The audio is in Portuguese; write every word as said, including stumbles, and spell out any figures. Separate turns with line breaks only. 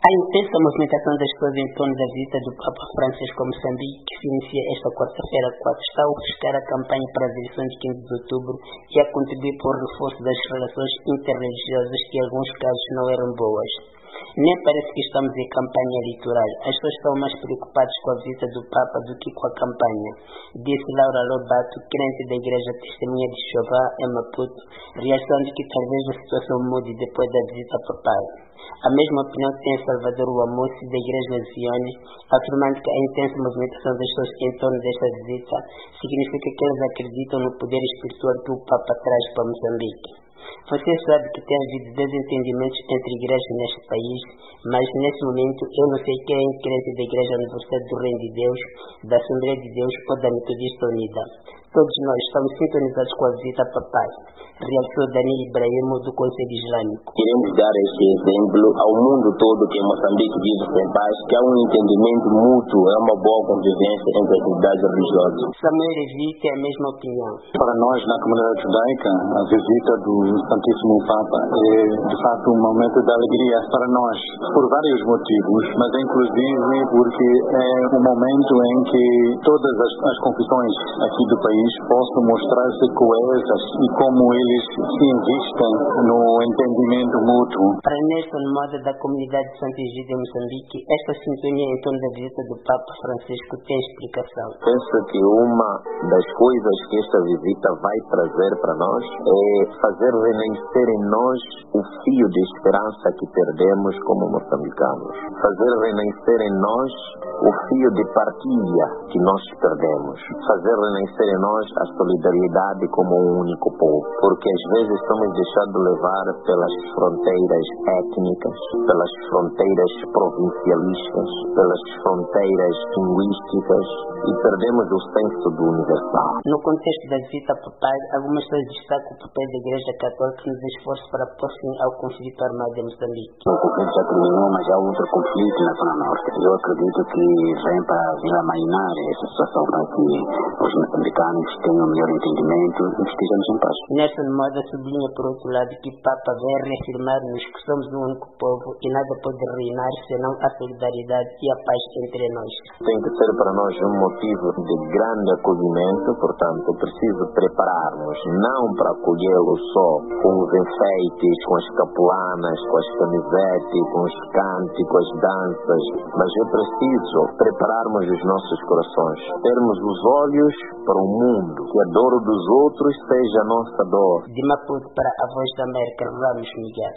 A intensa movimentação das pessoas em torno da visita do Papa Francisco a Moçambique, que se inicia esta quarta-feira, quatro, está a ofuscar a campanha para as eleições de quinze de outubro e a contribuir para o reforço das relações interreligiosas que em alguns casos não eram boas. Nem parece que estamos em campanha eleitoral. As pessoas estão mais preocupadas com a visita do Papa do que com a campanha, disse Laura Lobato, crente da Igreja Testemunha de Jeová em Maputo, reação de que talvez a situação mude depois da visita papal. A mesma opinião tem Salvador Wamosi, da Igreja Zione, afirmando que a intensa movimentação das pessoas em torno desta visita significa que eles acreditam no poder espiritual que o Papa traz para Moçambique. Você sabe que tem havido desentendimentos entre igrejas neste país, mas nesse momento eu não sei quem é crente da Igreja Universal do Reino de Deus, da Assembleia de Deus ou da Metodista Unida. Todos nós estamos sintonizados com a visita papal, realçou Daniel Ibrahimo, do Conselho Islâmico.
Queremos dar esse exemplo ao mundo todo que Moçambique vive sem paz, que há um entendimento mútuo, é uma boa convivência entre as atividades religiosas.
Samuel Levi tem a mesma opinião.
Para nós, na comunidade judaica, a visita do Santíssimo Papa é, de fato, um momento de alegria para nós, por vários motivos, mas inclusive porque é um momento em que todas as, as confissões aqui do país possam mostrar-se coesas e como eles se investem no entendimento mútuo.
Para Nelson Moda, da comunidade de Santo Egídio em Moçambique, esta sintonia em torno da visita do Papa Francisco tem explicação.
Penso que uma das coisas que esta visita vai trazer para nós é fazer renascer em nós o fio de esperança que perdemos como moçambicanos. Fazer renascer em nós o fio de partilha que nós perdemos. Fazer renascer em nós a solidariedade como um único povo. Porque às vezes estamos deixados levar pelas fronteiras étnicas, pelas fronteiras provincialistas, pelas fronteiras linguísticas e perdemos o senso do universal.
No contexto da visita papal, algumas pessoas destacam o papel da Igreja Católica nos esforços para pôr fim ao conflito armado em Moçambique.
O conflito já terminou, mas há outro conflito na Zona Norte. Eu acredito que vem para vir a mainar essa situação para que os moçambicanos tenham um melhor entendimento e que estejamos em paz.
Nelson Moda sublinha, por outro lado, que o Papa vem reafirmar-nos que somos um único povo e nada pode reinar senão a solidariedade e a paz entre nós.
Tem que ser para nós um motivo de grande acolhimento, portanto, preciso preparar-nos não para acolhê-lo só com os enfeites, com as capulanas, com as camisetes, com os cânticos, as danças, mas eu preciso prepararmos os nossos corações, termos os olhos para o mundo, que a dor dos outros seja a nossa dor.
De Maputo para a Voz da América, Ramos Miguel.